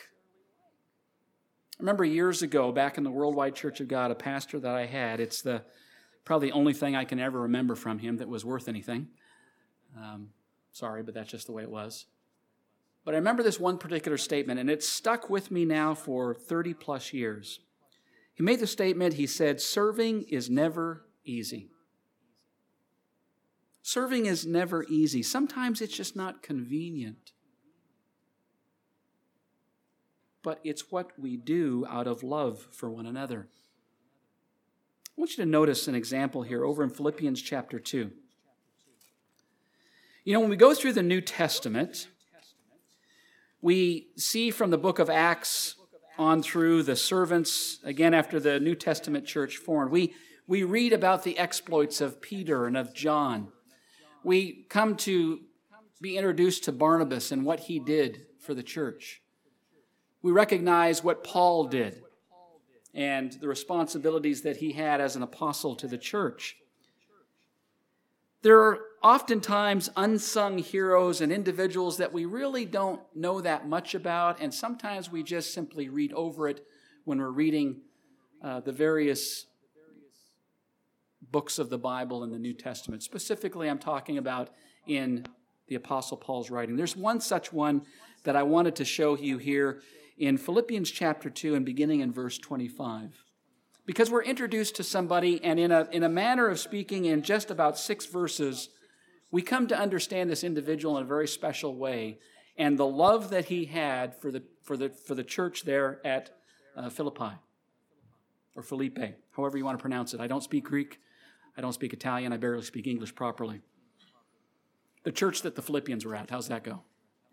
[SPEAKER 1] I remember years ago, back in the Worldwide Church of God, a pastor that I had, it's the probably the only thing I can ever remember from him that was worth anything. Um, sorry, but that's just the way it was. But I remember this one particular statement, and it's stuck with me now for thirty plus years. He made the statement, he said, "Serving is never easy." Serving is never easy. Sometimes it's just not convenient. But it's what we do out of love for one another. I want you to notice an example here over in Philippians chapter two. You know, when we go through the New Testament, we see from the book of Acts on through the servants, again after the New Testament church formed, we, we read about the exploits of Peter and of John. We come to be introduced to Barnabas and what he did for the church. We recognize what Paul did and the responsibilities that he had as an apostle to the church. There are oftentimes unsung heroes and individuals that we really don't know that much about, and sometimes we just simply read over it when we're reading uh, the various books of the Bible in the New Testament. Specifically, I'm talking about in the Apostle Paul's writing. There's one such one that I wanted to show you here in Philippians chapter two and beginning in verse twenty-five. Because we're introduced to somebody, and in a, in a manner of speaking, in just about six verses, we come to understand this individual in a very special way, and the love that he had for the for the for the church there at uh, Philippi, or Philippi, however you want to pronounce it. I don't speak Greek, I don't speak Italian, I barely speak English properly. The church that the Philippians were at, how's that go?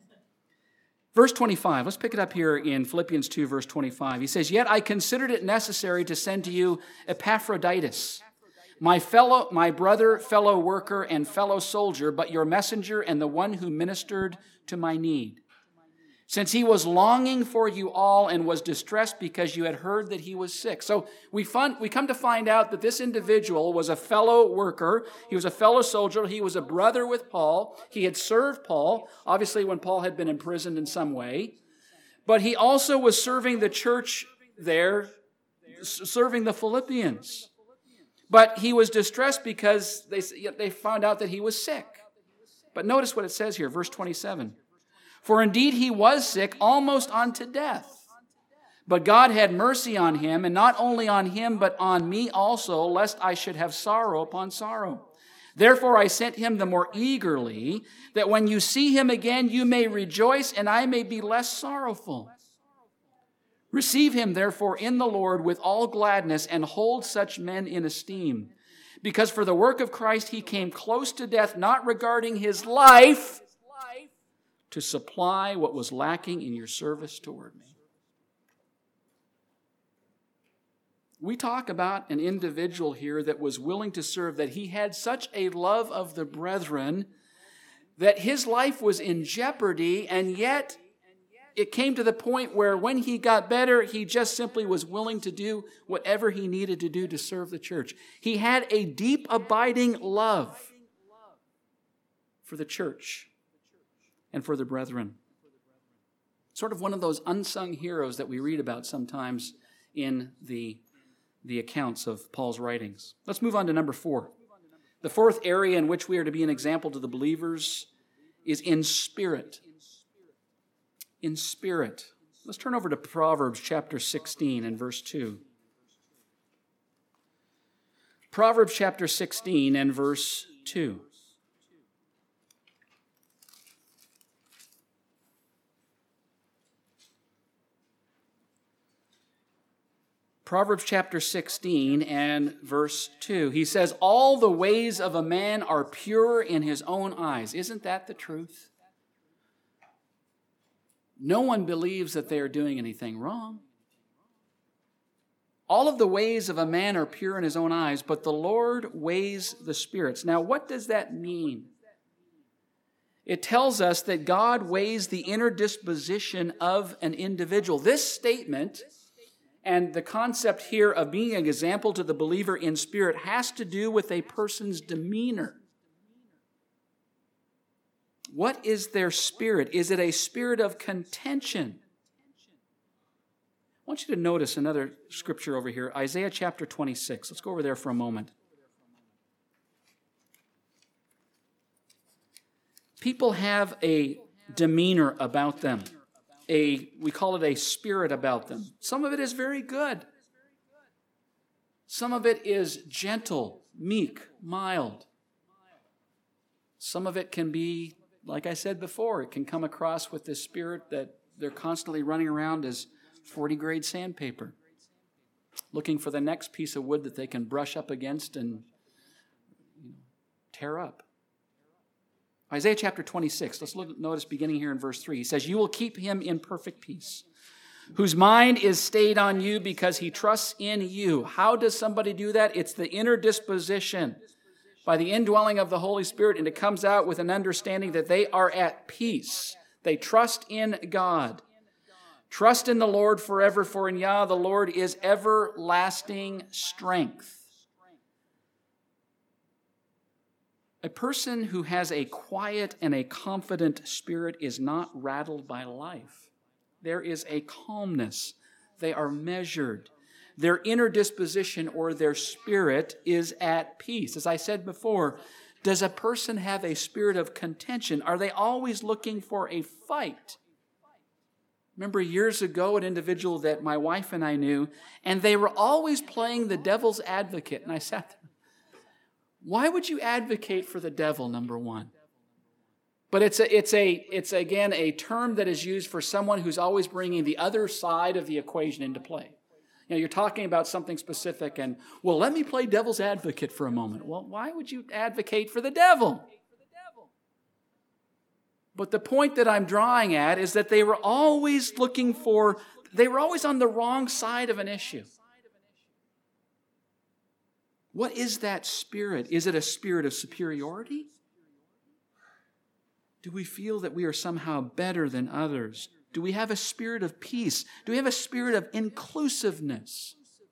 [SPEAKER 1] Verse twenty-five, let's pick it up here in Philippians two, verse twenty-five. He says, "Yet I considered it necessary to send to you Epaphroditus, my fellow, my brother, fellow worker, and fellow soldier, but your messenger and the one who ministered to my need. Since he was longing for you all and was distressed because you had heard that he was sick." So we, find, we come to find out that this individual was a fellow worker. He was a fellow soldier. He was a brother with Paul. He had served Paul, obviously when Paul had been imprisoned in some way. But he also was serving the church there, serving the Philippians. But he was distressed because they, they found out that he was sick. But notice what it says here, verse twenty-seven. "For indeed he was sick, almost unto death. But God had mercy on him, and not only on him, but on me also, lest I should have sorrow upon sorrow. Therefore I sent him the more eagerly, that when you see him again, you may rejoice, and I may be less sorrowful. Receive him, therefore, in the Lord with all gladness, and hold such men in esteem. Because for the work of Christ he came close to death, not regarding his life, to supply what was lacking in your service toward me. We talk about an individual here that was willing to serve, that he had such a love of the brethren that his life was in jeopardy, and yet it came to the point where when he got better, he just simply was willing to do whatever he needed to do to serve the church. He had a deep, abiding love for the church and for the brethren. Sort of one of those unsung heroes that we read about sometimes in the the accounts of Paul's writings. Let's move on to number four. The fourth area in which we are to be an example to the believers is in spirit. In spirit. Let's turn over to Proverbs chapter sixteen and verse two. Proverbs chapter sixteen and verse two. Proverbs chapter sixteen and verse two. He says, all the ways of a man are pure in his own eyes. Isn't that the truth? No one believes that they are doing anything wrong. All of the ways of a man are pure in his own eyes, but the Lord weighs the spirits. Now, what does that mean? It tells us that God weighs the inner disposition of an individual. This statement and the concept here of being an example to the believer in spirit has to do with a person's demeanor. What is their spirit? Is it a spirit of contention? I want you to notice another scripture over here, Isaiah chapter twenty-six. Let's go over there for a moment. People have a demeanor about them. A, we call it a spirit about them. Some of it is very good. Some of it is gentle, meek, mild. Some of it can be, like I said before, it can come across with this spirit that they're constantly running around as forty grade sandpaper, looking for the next piece of wood that they can brush up against and you know, tear up. Isaiah chapter twenty-six, let's look, notice beginning here in verse three. He says, you will keep him in perfect peace, whose mind is stayed on you because he trusts in you. How does somebody do that? It's the inner disposition by the indwelling of the Holy Spirit, and it comes out with an understanding that they are at peace. They trust in God. Trust in the Lord forever, for in Yah the Lord is everlasting strength. A person who has a quiet and a confident spirit is not rattled by life. There is a calmness. They are measured. Their inner disposition or their spirit is at peace. As I said before, does a person have a spirit of contention? Are they always looking for a fight? Remember years ago, an individual that my wife and I knew, and they were always playing the devil's advocate. And I sat there. Why would you advocate for the devil, number one? But it's a, it's a, it's again a term that is used for someone who's always bringing the other side of the equation into play. You know, you're talking about something specific, and well, let me play devil's advocate for a moment. Well, why would you advocate for the devil? But the point that I'm drawing at is that they were always looking for, they were always on the wrong side of an issue. What is that spirit? Is it a spirit of superiority? Do we feel that we are somehow better than others? Do we have a spirit of peace? Do we have a spirit of inclusiveness?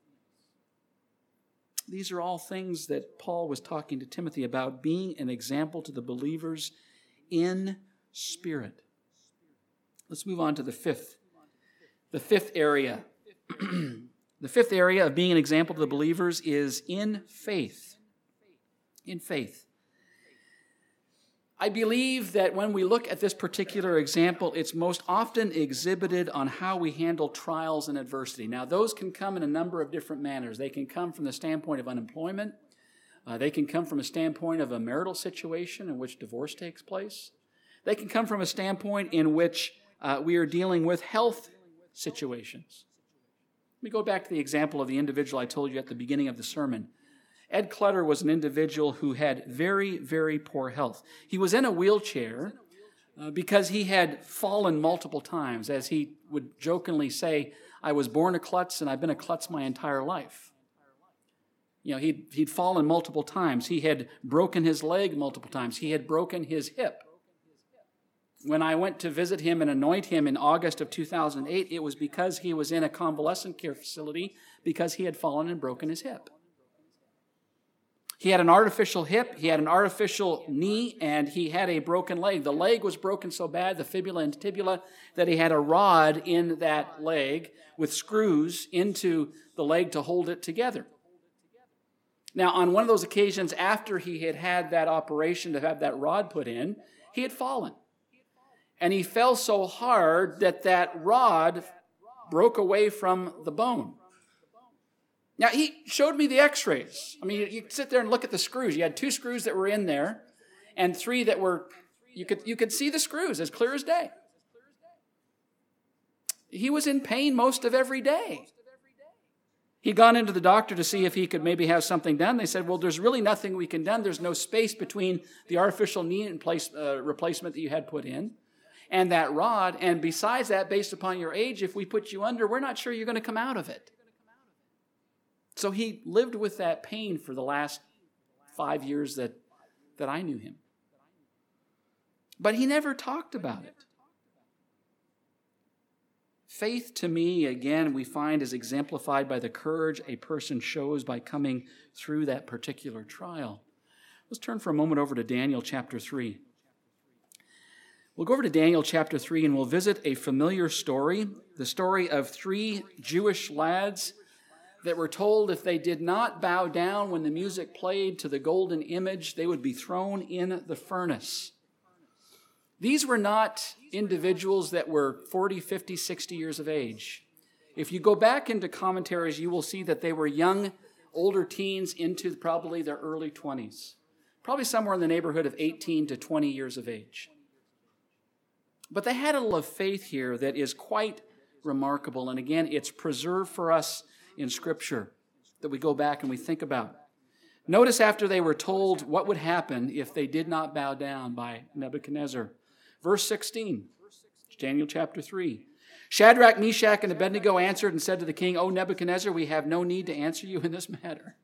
[SPEAKER 1] These are all things that Paul was talking to Timothy about, being an example to the believers in spirit. Let's move on to the fifth. The fifth area. The fifth area of being an example to the believers is in faith. In faith. I believe that when we look at this particular example, it's most often exhibited on how we handle trials and adversity. Now, those can come in a number of different manners. They can come from the standpoint of unemployment. Uh, they can come from a standpoint of a marital situation in which divorce takes place. They can come from a standpoint in which uh, we are dealing with health situations. Let me go back to the example of the individual I told you at the beginning of the sermon. Ed Clutter was an individual who had very, very poor health. He was in a wheelchair uh, because he had fallen multiple times. As he would jokingly say, I was born a klutz and I've been a klutz my entire life. You know, he'd, he'd fallen multiple times. He had broken his leg multiple times. He had broken his hip. When I went to visit him and anoint him in August of two thousand eight, it was because he was in a convalescent care facility because he had fallen and broken his hip. He had an artificial hip, he had an artificial knee, and he had a broken leg. The leg was broken so bad, the fibula and tibula, that he had a rod in that leg with screws into the leg to hold it together. Now, on one of those occasions, after he had had that operation to have that rod put in, he had fallen. And he fell so hard that that rod broke away from the bone. Now, he showed me the x-rays. I mean, you, you sit there and look at the screws. You had two screws that were in there and three that were, you could, you could see the screws as clear as day. He was in pain most of every day. He'd gone into the doctor to see if he could maybe have something done. They said, well, there's really nothing we can do. There's no space between the artificial knee and place, uh, replacement that you had put in and that rod. And besides that, based upon your age, if we put you under, we're not sure you're going to come out of it. So he lived with that pain for the last five years that, that I knew him. But he never talked about it. Faith, to me, again, we find is exemplified by the courage a person shows by coming through that particular trial. Let's turn for a moment over to Daniel chapter three. We'll go over to Daniel chapter three and we'll visit a familiar story, the story of three Jewish lads that were told if they did not bow down when the music played to the golden image, they would be thrown in the furnace. These were not individuals that were forty, fifty, sixty years of age. If you go back into commentaries, you will see that they were young, older teens into probably their early twenties. Probably somewhere in the neighborhood of eighteen to twenty years of age. But they had a level of faith here that is quite remarkable. And again, it's preserved for us in Scripture that we go back and we think about. Notice after they were told what would happen if they did not bow down by Nebuchadnezzar. Verse sixteen, Daniel chapter three. Shadrach, Meshach, and Abednego answered and said to the king, O Nebuchadnezzar, we have no need to answer you in this matter.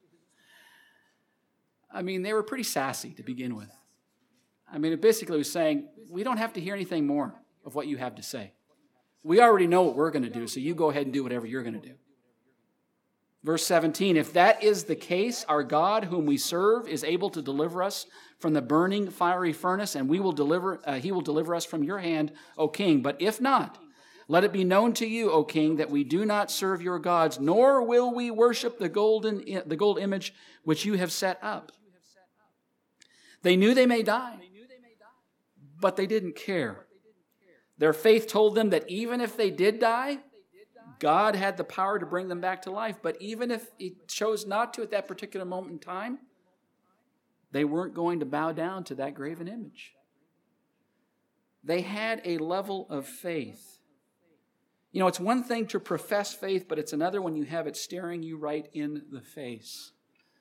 [SPEAKER 1] I mean, they were pretty sassy to begin with. I mean, it basically was saying, we don't have to hear anything more of what you have to say. We already know what we're going to do, so you go ahead and do whatever you're going to do. Verse seventeen, if that is the case, our God whom we serve is able to deliver us from the burning fiery furnace, and we will deliver. Uh, he will deliver us from your hand, O king. But if not, let it be known to you, O king, that we do not serve your gods, nor will we worship the golden the gold image which you have set up. They knew they may die, but they didn't care. Their faith told them that even if they did die, God had the power to bring them back to life. But even if He chose not to at that particular moment in time, they weren't going to bow down to that graven image. They had a level of faith. You know, it's one thing to profess faith, but it's another when you have it staring you right in the face.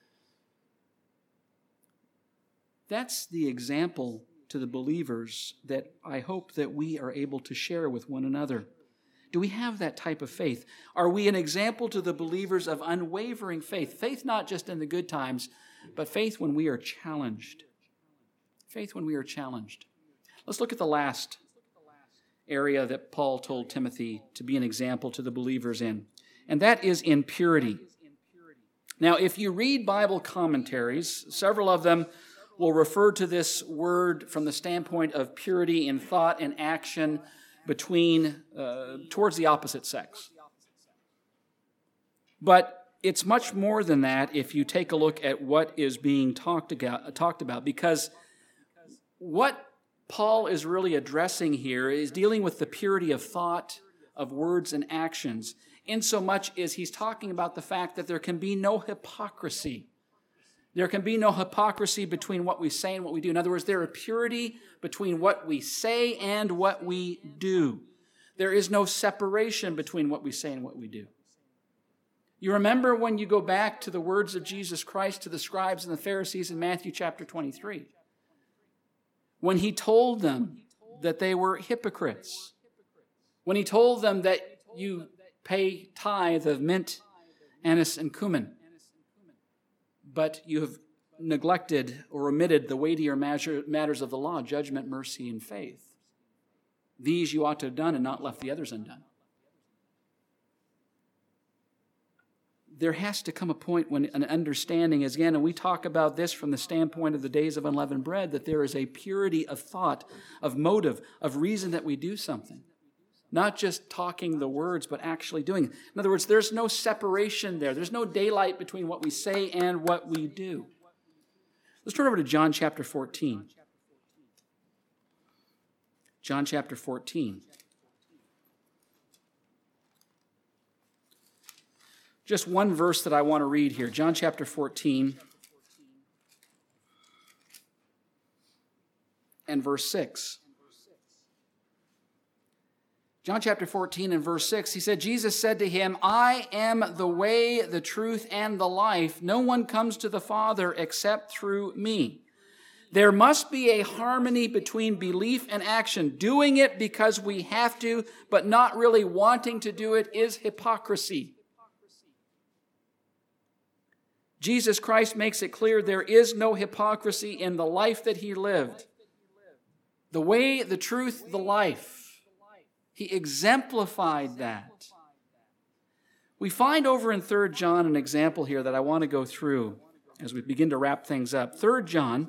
[SPEAKER 1] That's the example to the believers that I hope that we are able to share with one another. Do we have that type of faith? Are we an example to the believers of unwavering faith? Faith not just in the good times, but faith when we are challenged. Faith when we are challenged. Let's look at the last area that Paul told Timothy to be an example to the believers in, and that is in purity. Now, if you read Bible commentaries, several of them will refer to this word from the standpoint of purity in thought and action between, uh, towards the opposite sex. But it's much more than that if you take a look at what is being talked about, talked about, because what Paul is really addressing here is dealing with the purity of thought, of words and actions, insomuch as he's talking about the fact that there can be no hypocrisy. There can be no hypocrisy between what we say and what we do. In other words, there is purity between what we say and what we do. There is no separation between what we say and what we do. You remember when you go back to the words of Jesus Christ to the scribes and the Pharisees in Matthew chapter twenty-three, when he told them that they were hypocrites, when he told them that you pay tithe of mint, anise, and cumin, but you have neglected or omitted the weightier matters of the law, judgment, mercy, and faith. These you ought to have done and not left the others undone. There has to come a point when an understanding is, again, and we talk about this from the standpoint of the days of unleavened bread, that there is a purity of thought, of motive, of reason that we do something. Not just talking the words, but actually doing it. In other words, there's no separation there. There's no daylight between what we say and what we do. Let's turn over to John chapter fourteen. John chapter fourteen. Just one verse that I want to read here. John chapter fourteen and verse six. John chapter fourteen and verse six, he said, Jesus said to him, I am the way, the truth, and the life. No one comes to the Father except through me. There must be a harmony between belief and action. Doing it because we have to, but not really wanting to do it, is hypocrisy. Jesus Christ makes it clear there is no hypocrisy in the life that he lived. The way, the truth, the life. He exemplified that. We find over in Third John an example here that I want to go through as we begin to wrap things up. Third John.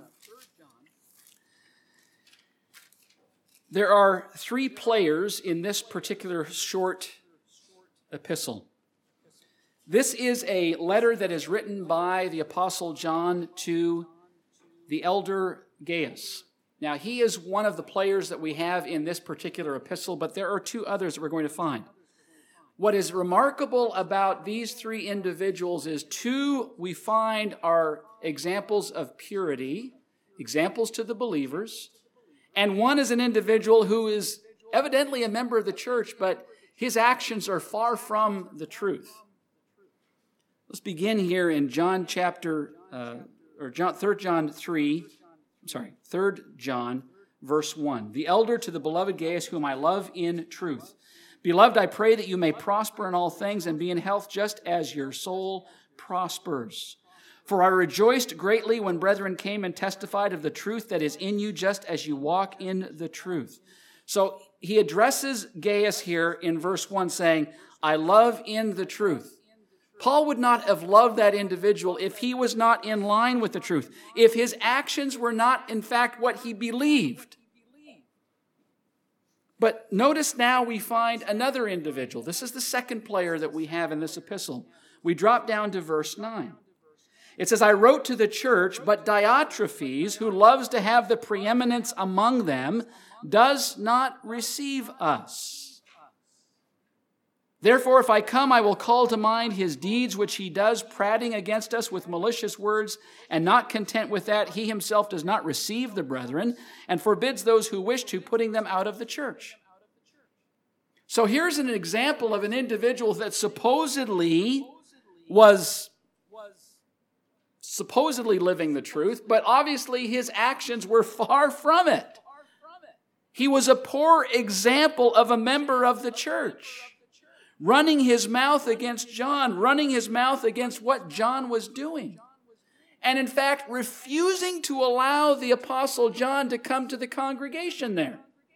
[SPEAKER 1] There are three players in this particular short epistle. This is a letter that is written by the Apostle John to the elder Gaius. Now, he is one of the players that we have in this particular epistle, but there are two others that we're going to find. What is remarkable about these three individuals is two we find are examples of purity, examples to the believers, and one is an individual who is evidently a member of the church, but his actions are far from the truth. Let's begin here in John chapter, uh, or John, Third John three, I'm sorry, Third John, verse one. The elder to the beloved Gaius, whom I love in truth. Beloved, I pray that you may prosper in all things and be in health just as your soul prospers. For I rejoiced greatly when brethren came and testified of the truth that is in you, just as you walk in the truth. So he addresses Gaius here in verse one saying, I love in the truth. Paul would not have loved that individual if he was not in line with the truth, if his actions were not, in fact, what he believed. But notice now we find another individual. This is the second player that we have in this epistle. We drop down to verse nine. It says, I wrote to the church, but Diotrephes, who loves to have the preeminence among them, does not receive us. Therefore, if I come, I will call to mind his deeds which he does, prating against us with malicious words, and not content with that, he himself does not receive the brethren, and forbids those who wish to, putting them out of the church. So here's an example of an individual that supposedly was supposedly living the truth, but obviously his actions were far from it. He was a poor example of a member of the church, running his mouth against John, running his mouth against what John was doing. And in fact, refusing to allow the Apostle John to come to the congregation there.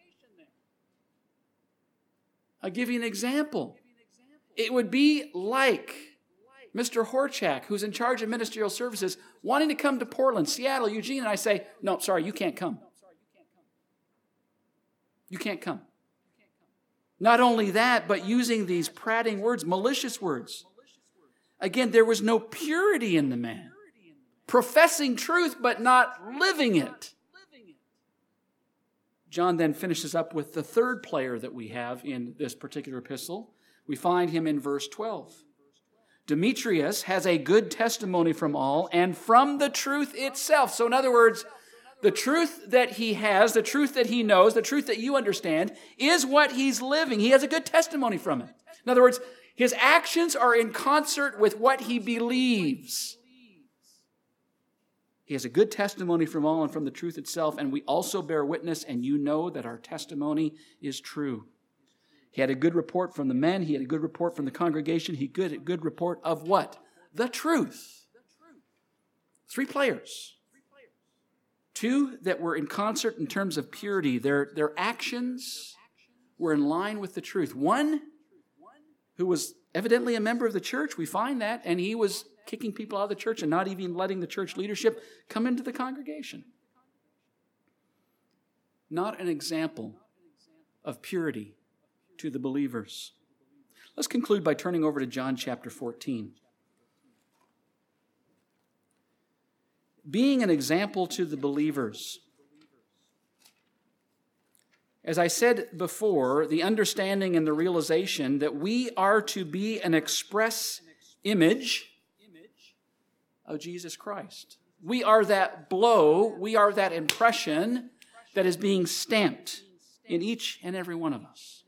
[SPEAKER 1] I'll give you an example. It would be like Mister Horchak, who's in charge of ministerial services, wanting to come to Portland, Seattle, Eugene, and I say, no, sorry, you can't come. You can't come. Not only that, but using these prating words, malicious words. Again, there was no purity in the man. Professing truth, but not living it. John then finishes up with the third player that we have in this particular epistle. We find him in verse twelve. Demetrius has a good testimony from all and from the truth itself. So in other words, the truth that he has, the truth that he knows, the truth that you understand is what he's living. He has a good testimony from it. In other words, his actions are in concert with what he believes. He has a good testimony from all and from the truth itself, and we also bear witness, and you know that our testimony is true. He had a good report from the men. He had a good report from the congregation. He had a good report of what? The truth. Three players. Two that were in concert in terms of purity. Their, their actions were in line with the truth. One who was evidently a member of the church, we find that, and he was kicking people out of the church and not even letting the church leadership come into the congregation. Not an example of purity to the believers. Let's conclude by turning over to John chapter fourteen. Being an example to the believers. As I said before, the understanding and the realization that we are to be an express image of Jesus Christ. We are that blow, we are that impression that is being stamped in each and every one of us.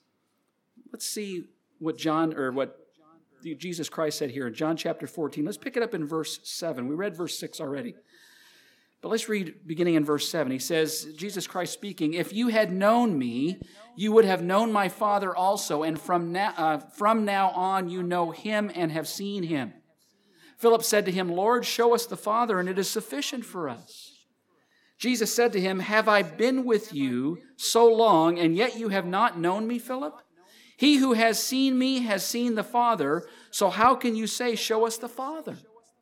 [SPEAKER 1] Let's see what John, or what Jesus Christ said here in John chapter fourteen. Let's pick it up in verse seven. We read verse six already. But let's read beginning in verse seven. He says, Jesus Christ speaking, "If you had known me, you would have known my Father also, and from now, uh, from now on you know him and have seen him." Philip said to him, "Lord, show us the Father, and it is sufficient for us." Jesus said to him, "Have I been with you so long, and yet you have not known me, Philip? He who has seen me has seen the Father, so how can you say, 'Show us the Father'?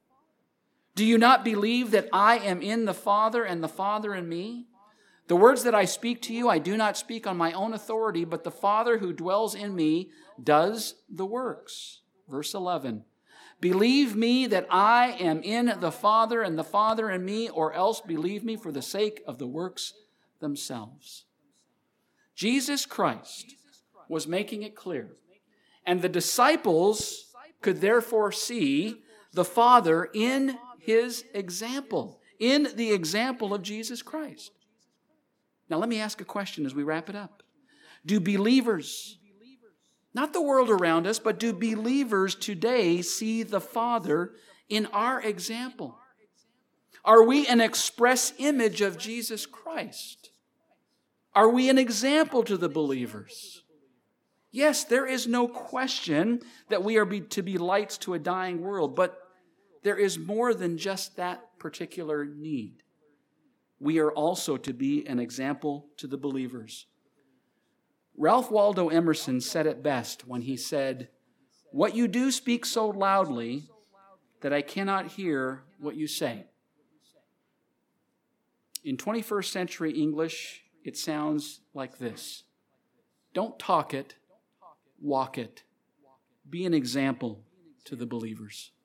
[SPEAKER 1] Do you not believe that I am in the Father and the Father in me? The words that I speak to you, I do not speak on my own authority, but the Father who dwells in me does the works." Verse eleven. "Believe me that I am in the Father and the Father in me, or else believe me for the sake of the works themselves." Jesus Christ was making it clear, and the disciples could therefore see the Father in his example, in the example of Jesus Christ. Now let me ask a question as we wrap it up. Do believers, not the world around us, but do believers today see the Father in our example? Are we an express image of Jesus Christ? Are we an example to the believers? Yes, there is no question that we are be, to be lights to a dying world, but there is more than just that particular need. We are also to be an example to the believers. Ralph Waldo Emerson said it best when he said, "What you do speaks so loudly that I cannot hear what you say." In twenty-first century English, it sounds like this: don't talk it, walk it. Be an example to the believers.